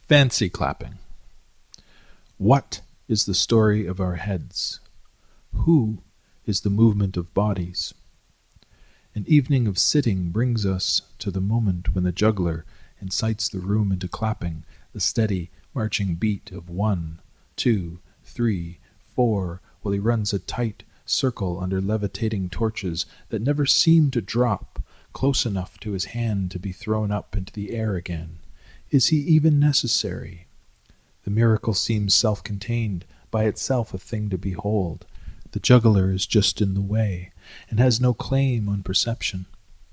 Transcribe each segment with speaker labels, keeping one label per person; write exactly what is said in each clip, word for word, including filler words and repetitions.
Speaker 1: Fancy clapping. What is the story of our heads? Who is the movement of bodies? An evening of sitting brings us to the moment when the juggler incites the room into clapping, the steady, marching beat of one, two, three, four, while he runs a tight circle under levitating torches that never seem to drop, close enough to his hand to be thrown up into the air again. Is he even necessary? The miracle seems self-contained, by itself a thing to behold. The juggler is just in the way, and has no claim on perception.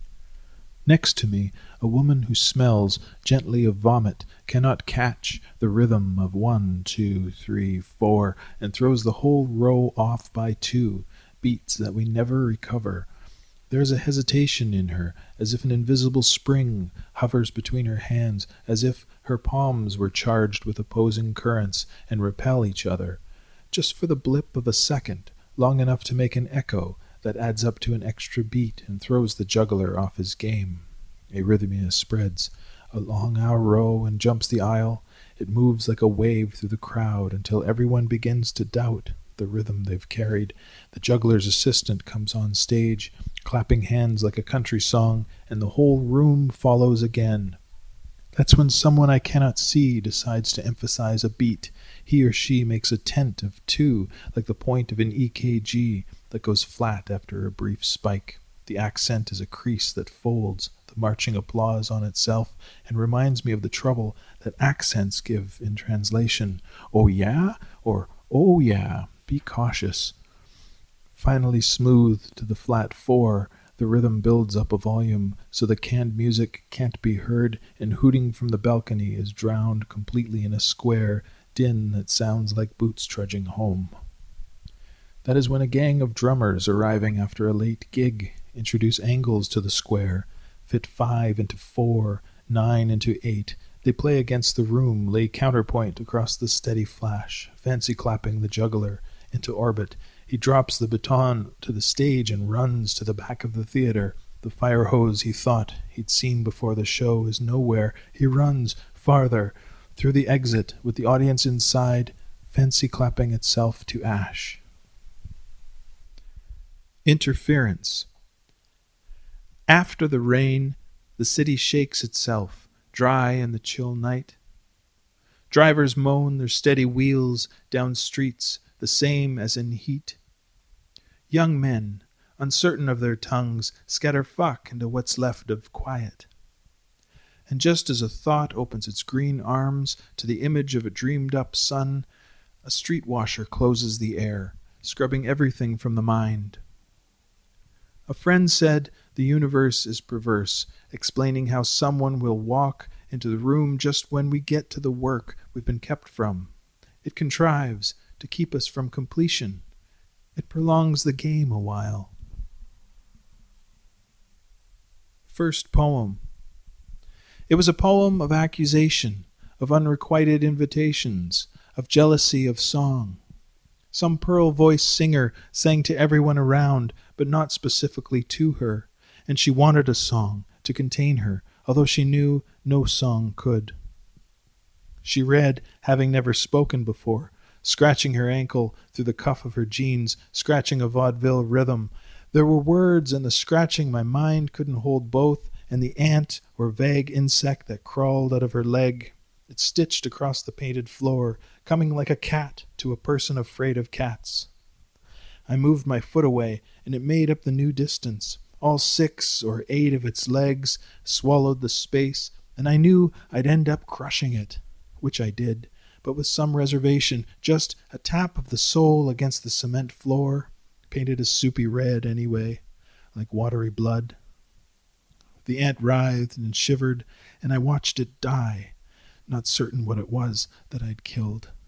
Speaker 1: Next to me, a woman who smells gently of vomit cannot catch the rhythm of one, two, three, four, and throws the whole row off by two, beats that we never recover. There is a hesitation in her, as if an invisible spring hovers between her hands, as if her palms were charged with opposing currents and repel each other, just for the blip of a second, long enough to make an echo that adds up to an extra beat and throws the juggler off his game. Arrhythmia spreads along our row and jumps the aisle. It moves like a wave through the crowd until everyone begins to doubt the rhythm they've carried. The juggler's assistant comes on stage, clapping hands like a country song, and the whole room follows again. That's when someone I cannot see decides to emphasize a beat. He or she makes a tent of two, like the point of an E K G that goes flat after a brief spike. The accent is a crease that folds the marching applause on itself and reminds me of the trouble that accents give in translation. Oh yeah? Or oh yeah. Be cautious. Finally smoothed to the flat four, the rhythm builds up a volume so the canned music can't be heard, and hooting from the balcony is drowned completely in a square din that sounds like boots trudging home. That is when a gang of drummers arriving after a late gig introduce angles to the square, fit five into four, nine into eight. They play against the room, lay counterpoint across the steady flash, fancy clapping the juggler into orbit. He drops the baton to the stage and runs to the back of the theater. The fire hose he thought he'd seen before the show is nowhere. He runs farther through the exit with the audience inside, fancy clapping itself to ash. Interference. After the rain, the city shakes itself, dry in the chill night. Drivers moan their steady wheels down streets the same as in heat. Young men, uncertain of their tongues, scatter fuck into what's left of quiet. And just as a thought opens its green arms to the image of a dreamed-up sun, a street washer closes the air, scrubbing everything from the mind. A friend said the universe is perverse, explaining how someone will walk into the room just when we get to the work we've been kept from. It contrives to keep us from completion. It prolongs the game a while. First poem. It was a poem of accusation, of unrequited invitations, of jealousy of song. Some pearl-voiced singer sang to everyone around, but not specifically to her, and she wanted a song to contain her, although she knew no song could. She read, having never spoken before, scratching her ankle through the cuff of her jeans, scratching a vaudeville rhythm. There were words in the scratching my mind couldn't hold both, and the ant or vague insect that crawled out of her leg. It stitched across the painted floor, coming like a cat to a person afraid of cats. I moved my foot away, and it made up the new distance. All six or eight of its legs swallowed the space, and I knew I'd end up crushing it, which I did, but with some reservation, just a tap of the sole against the cement floor, painted a soupy red anyway, like watery blood. The ant writhed and shivered, and I watched it die, not certain what it was that I'd killed.